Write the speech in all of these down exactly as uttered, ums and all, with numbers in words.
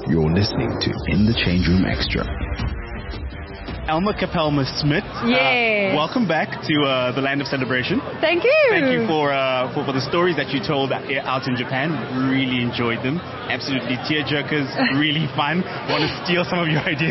You're listening to In the Change Room Extra. Elma Kapelma-Smit, yes. uh, welcome back to uh, the land of celebration. Thank you. Thank you for, uh, for for the stories that you told out in Japan. Really enjoyed them. Absolutely tearjerkers. Really fun. Want to steal some of your ideas.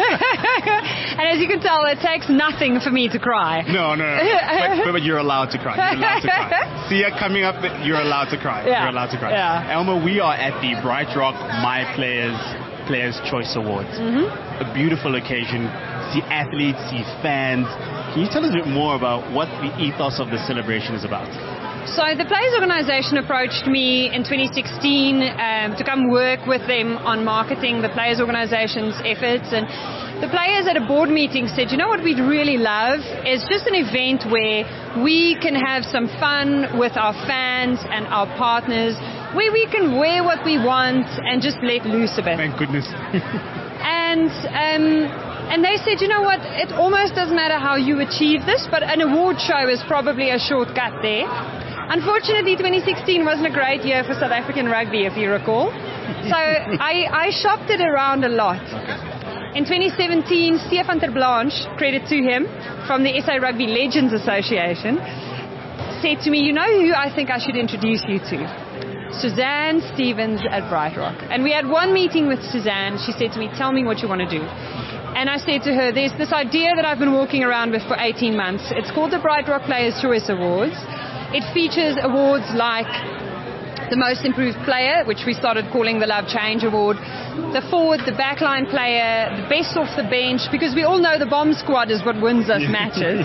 And as you can tell, it takes nothing for me to cry. No, no, no. but, but you're allowed to cry. You're allowed to cry. See ya coming up. You're allowed to cry. Yeah. You're allowed to cry. Yeah. Elma, we are at the Bright Rock My Players Players Choice Awards. Mm-hmm. A beautiful occasion. See athletes, see fans. Can you tell us a bit more about what the ethos of the celebration is about? So the Players Organisation approached me in twenty sixteen um, to come work with them on marketing the Players Organisation's efforts, and the players at a board meeting said, you know what we'd really love is just an event where we can have some fun with our fans and our partners, where we can wear what we want and just let loose a bit. Thank goodness. and um And they said, you know what, it almost doesn't matter how you achieve this, but an award show is probably a shortcut there. Unfortunately, twenty sixteen wasn't a great year for South African rugby, if you recall. So I, I shopped it around a lot. In twenty seventeen, Stefan ter Blanche, credit to him, from the S A Rugby Legends Association, said to me, you know who I think I should introduce you to? Suzanne Stevens at Bright Rock. And we had one meeting with Suzanne. She said to me, tell me what you want to do. And I said to her, there's this idea that I've been walking around with for eighteen months. It's called the Bright Rock Players Choice Awards. It features awards like the most improved player, which we started calling the Love Change Award, the forward, the backline player, the best off the bench, because we all know the bomb squad is what wins us matches.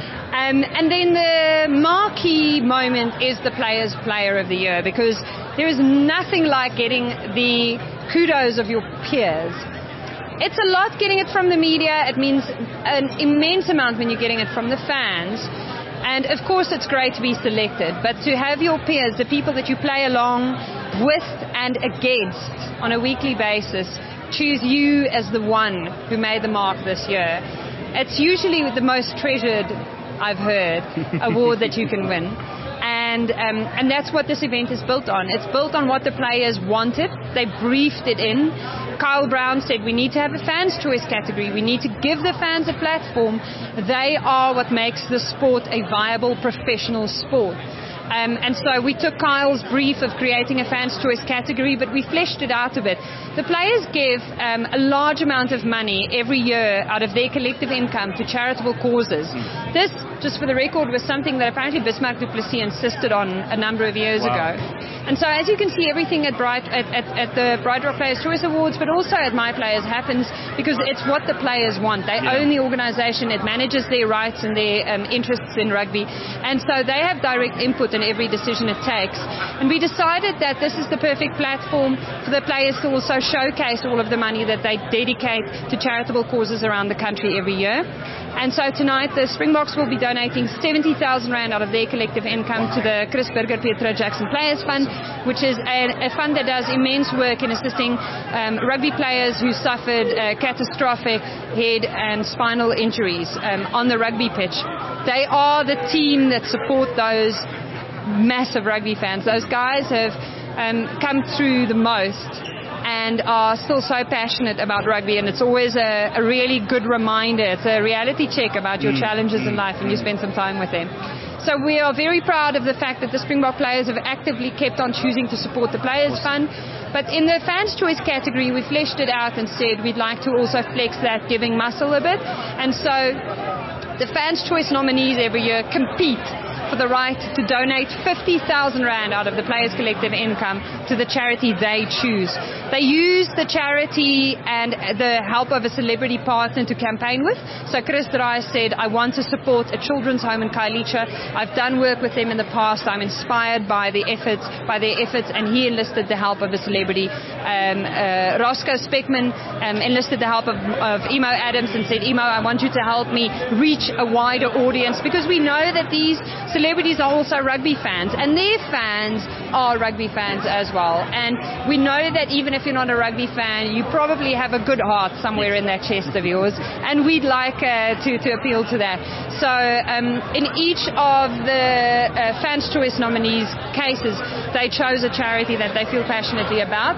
Um, and then the marquee moment is the Players Player of the Year, because there is nothing like getting the kudos of your peers. It's a lot getting it from the media. It means an immense amount when you're getting it from the fans. And of course it's great to be selected, but to have your peers, the people that you play along with and against on a weekly basis, choose you as the one who made the mark this year. It's usually the most treasured, I've heard, award that you can win. And um, and that's what this event is built on. It's built on what the players wanted. They briefed it in. Kyle Brown said we need to have a fans' choice category. We need to give the fans a platform. They are what makes the sport a viable professional sport. Um, and so we took Kyle's brief of creating a fans' choice category, but we fleshed it out a bit. The players give um, a large amount of money every year out of their collective income to charitable causes. This, just for the record, was something that apparently Bismarck du Plessis insisted on a number of years wow. ago. And so as you can see, everything at, Bright, at, at, at the Bright Rock Players Choice Awards, but also at My Players, happens because it's what the players want. They yeah. own the organisation. It manages their rights and their um, interests in rugby. And so they have direct input in every decision it takes. And we decided that this is the perfect platform for the players to also showcase all of the money that they dedicate to charitable causes around the country every year. And so tonight the Springboks will be donating seventy thousand rand out of their collective income to the Chris Burger Petra Jackson Players Fund, which is a, a fund that does immense work in assisting um, rugby players who suffered uh, catastrophic head and spinal injuries um, on the rugby pitch. They are the team that support those massive rugby fans. Those guys have um, come through the most and are still so passionate about rugby, and it's always a, a really good reminder. It's a reality check about your mm. challenges in life, and you spend some time with them. So we are very proud of the fact that the Springbok players have actively kept on choosing to support the Players Fund. But in the Fans' Choice category, we fleshed it out and said we'd like to also flex that giving muscle a bit. And so the Fans' Choice nominees every year compete for the right to donate fifty thousand rand out of the players' collective income to the charity they choose. They use the charity and the help of a celebrity partner to campaign with. So Chris Dry said, I want to support a children's home in Khayelitsha. I've done work with them in the past. I'm inspired by the efforts, by their efforts, and he enlisted the help of a celebrity. Um, uh, Roscoe Speckman um, enlisted the help of, of Emo Adams and said, Emo, I want you to help me reach a wider audience, because we know that these celebrities are also rugby fans, and their fans are rugby fans as well. And we know that even if you're not a rugby fan, you probably have a good heart somewhere in that chest of yours, and we'd like uh, to, to appeal to that. So um, in each of the uh, Fans' Choice nominees' cases, they chose a charity that they feel passionately about, and they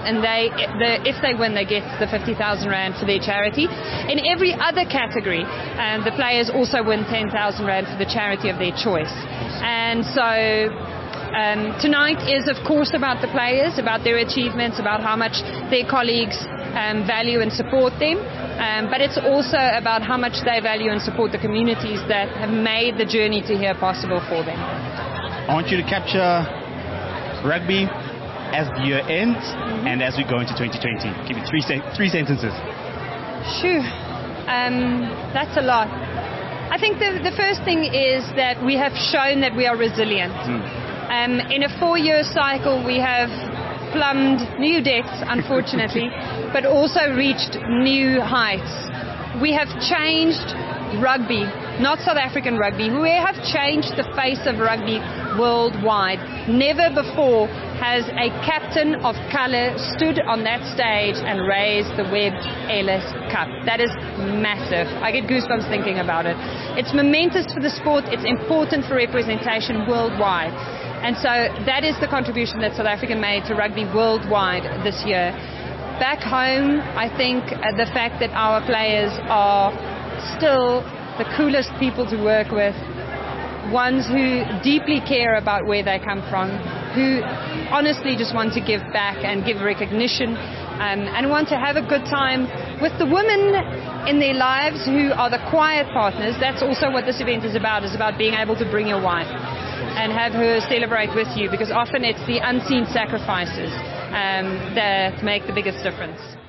they, the, if they win, they get the fifty thousand rand for their charity. In every other category, um, the players also win ten thousand rand for the charity of their choice. And so um, tonight is, of course, about the players, about their achievements, about how much their colleagues um, value and support them. Um, but it's also about how much they value and support the communities that have made the journey to here possible for them. I want you to capture rugby as the year ends mm-hmm. and as we go into twenty twenty. Give me three, se- three sentences. Shoo. Um, that's a lot. I think the, the first thing is that we have shown that we are resilient. Mm. Um, in a four-year cycle, we have plumbed new depths, unfortunately, but also reached new heights. We have changed rugby, not South African rugby. We have changed the face of rugby worldwide. Never before has a captain of colour stood on that stage and raised the Webb Ellis Cup. That is massive. I get goosebumps thinking about it. It's momentous for the sport. It's important for representation worldwide. And so that is the contribution that South Africa made to rugby worldwide this year. Back home, I think uh, the fact that our players are still the coolest people to work with, ones who deeply care about where they come from, who honestly just want to give back and give recognition um, and want to have a good time with the women in their lives who are the quiet partners. That's also what this event is about, is about being able to bring your wife and have her celebrate with you, because often it's the unseen sacrifices um, that make the biggest difference.